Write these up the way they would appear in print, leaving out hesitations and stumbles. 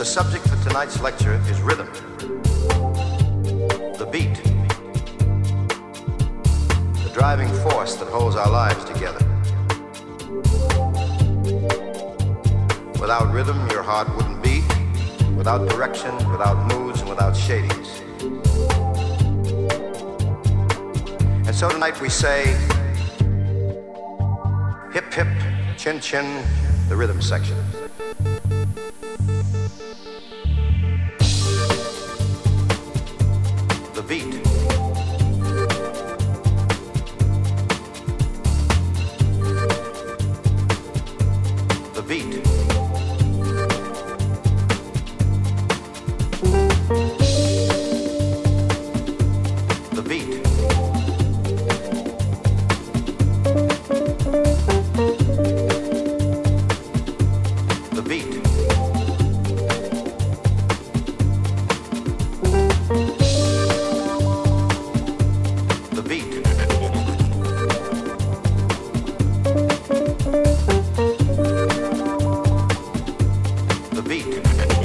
subject for tonight's lecture is rhythm, the beat, the driving force that holds our lives together. Without rhythm, your heart wouldn't beat. Without direction, without moods, and without shadings. And so tonight we say, hip hip, chin chin, the rhythm section. The beat. The beat. The beat. The beat. The beat. The beat.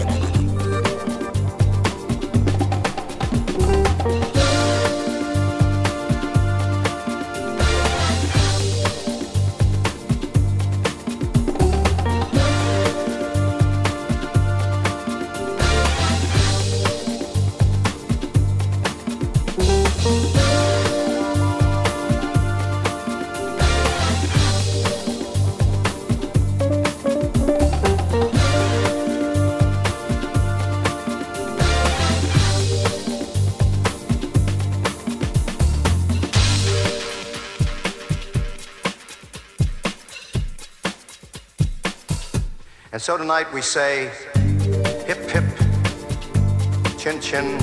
And so tonight we say, hip hip, chin chin,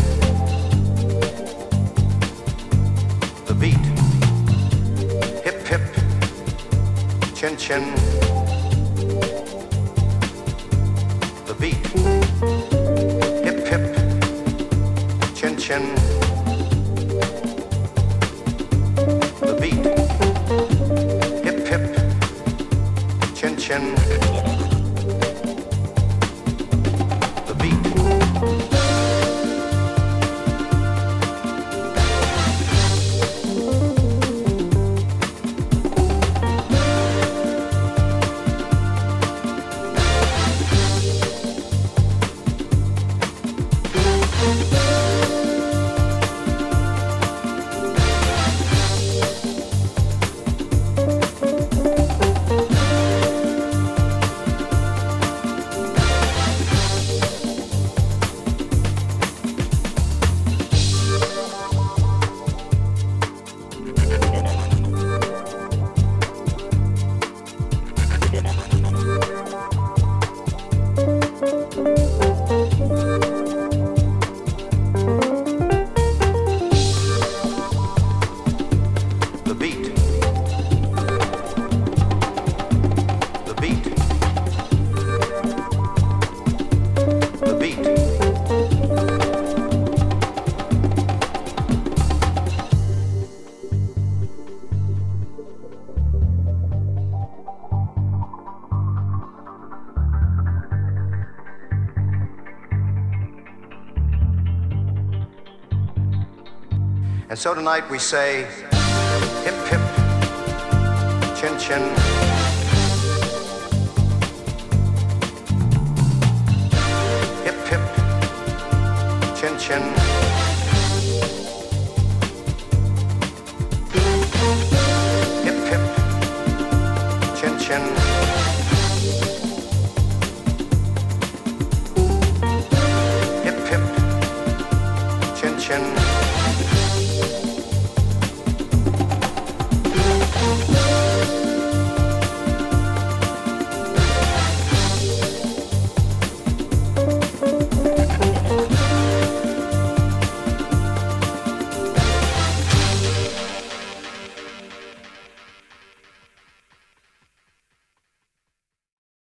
the beat. Hip hip, chin chin, the beat. Hip hip, chin chin, the beat. Hip hip, chin chin. And so tonight we say, hip hip, chin chin. Hip hip, chin chin.